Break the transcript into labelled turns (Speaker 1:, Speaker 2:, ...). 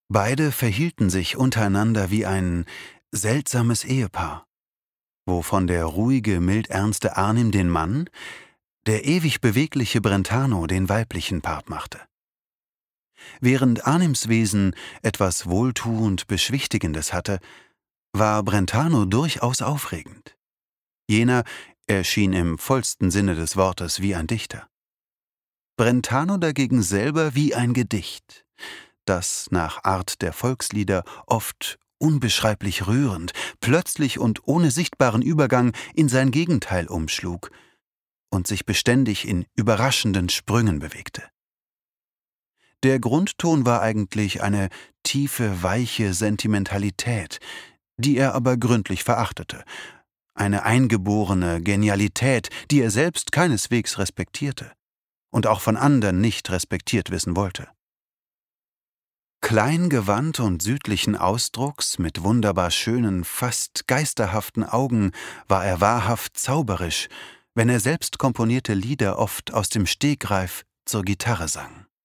Speaker 1: Beide verhielten sich untereinander wie ein seltsames Ehepaar, wovon der ruhige, mild-ernste Arnim den Mann, der ewig bewegliche Brentano den weiblichen Part machte. Während Arnims Wesen etwas wohltuend Beschwichtigendes hatte, war Brentano durchaus aufregend. Jener erschien im vollsten Sinne des Wortes wie ein Dichter. Brentano dagegen selber wie ein Gedicht, das nach Art der Volkslieder oft unbeschreiblich rührend, plötzlich und ohne sichtbaren Übergang in sein Gegenteil umschlug und sich beständig in überraschenden Sprüngen bewegte. Der Grundton war eigentlich eine tiefe, weiche Sentimentalität, die er aber gründlich verachtete, eine eingeborene Genialität, die er selbst keineswegs respektierte und auch von anderen nicht respektiert wissen wollte. Klein gewandt und südlichen Ausdrucks, mit wunderbar schönen, fast geisterhaften Augen, war er wahrhaft zauberisch, wenn er selbst komponierte Lieder oft aus dem Stegreif zur Gitarre sang.